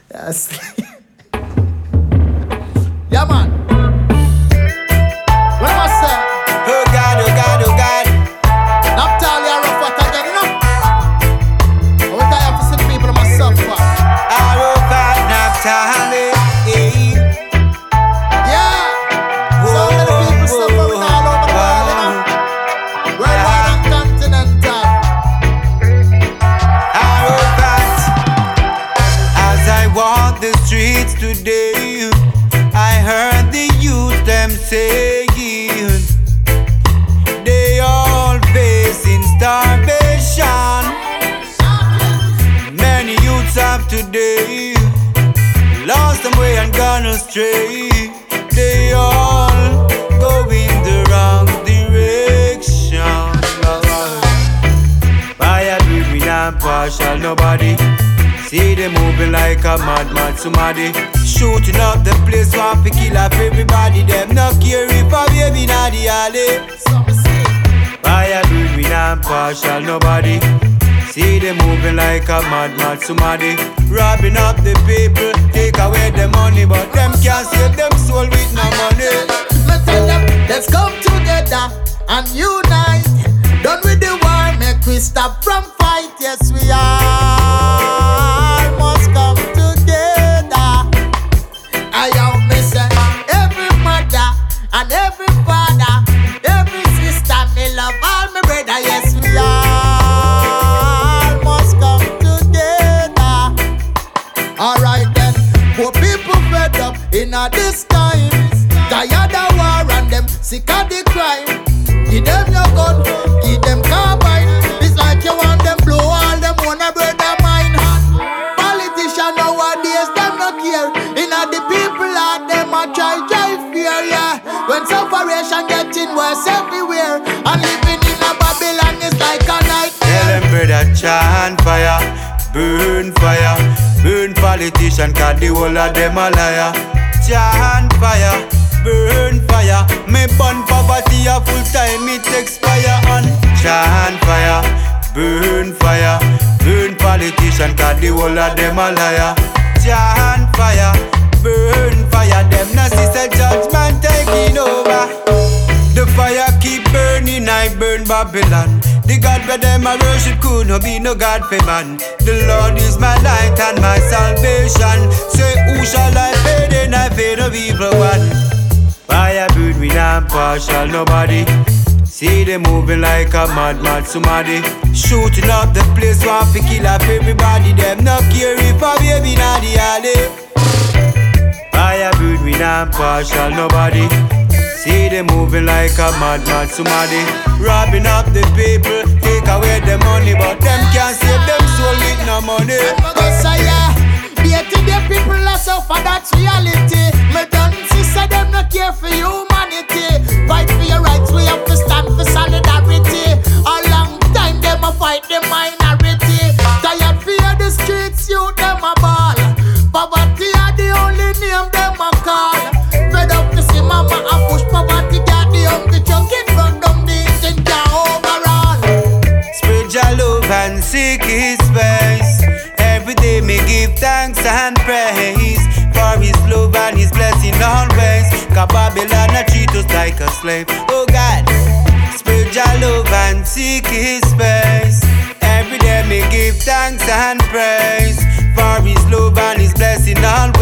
Yes. Yeah, man. What am I say? Oh God, oh God, oh God. Naphtali are rough what again, you know? I want to have to see the people myself. Arafat Naphtali. Yeah. So many people suffering all over the world, you know? Worldwide and continental. Arafat. As I walk the streets today, I heard the youth them saying they all facing starvation. Many youths of today lost them way and gone astray. They all go in the wrong direction. Fire breathing and partial nobody. See them moving like a mad somebody. Shooting up the place, want to kill off everybody. Them not care if a baby not the alley. Fire breathing and partial nobody. See them moving like a mad somebody. Robbing up the people, take away the money, but them can't save them soul with no money. Me tell them, let's come together and unite. Done with the war, make we stop from fight. Yes, we all must come together. I have me say, every mother and every father, every sister, me love all my brother. Yes, we all must come together. Alright then, poor people fed up in a this time. Tired of war and them sick of the crime. Give them your gun, give them carbine. It's like you want them blow all them wanna brother mine. Politicians nowadays them no care. Inna the people out them a try fear, yeah. When separation getting worse everywhere, and living in a Babylon is like a nightmare. Tell them brother chant fire, burn fire. Burn politician cause the whole of them a liar. Chant fire, burn fire. Me burn poverty a full time it expire. And chant fire, burn fire. Burn politician cause the whole of them a liar. Chant fire, burn fire. Them not see judgment taking over. The fire keep burning, I burn Babylon. The God where them a worship could no be no God for man. The Lord is my light and my salvation. Say who shall I fear? Then I fear the evil one. Fire burn me and partial nobody. See them moving like a mad somebody. Shooting up the place, want to kill off everybody. Them not care if a baby not the alley. Fire burn me and partial nobody. See them moving like a mad somebody. Robbing up the people, take away the money, but them can't save them soul with no money. The people are suffer, that's reality. Me done sister, them not care for humanity. Fight for your rights, we have to stand for solidarity. A long time them a fight the minority. Tired fear the streets, you them a ball. Poverty are the only name them a call. Fed up to see mama a push poverty, got the hungry chucking run down the engine car overall. Spread your love and seek his face. Every day me give thanks and praise for his love and his blessing always. Cause Babylon a treat us like a slave. Oh God, spread your love and seek his face. Every day me give thanks and praise for his love and his blessing always.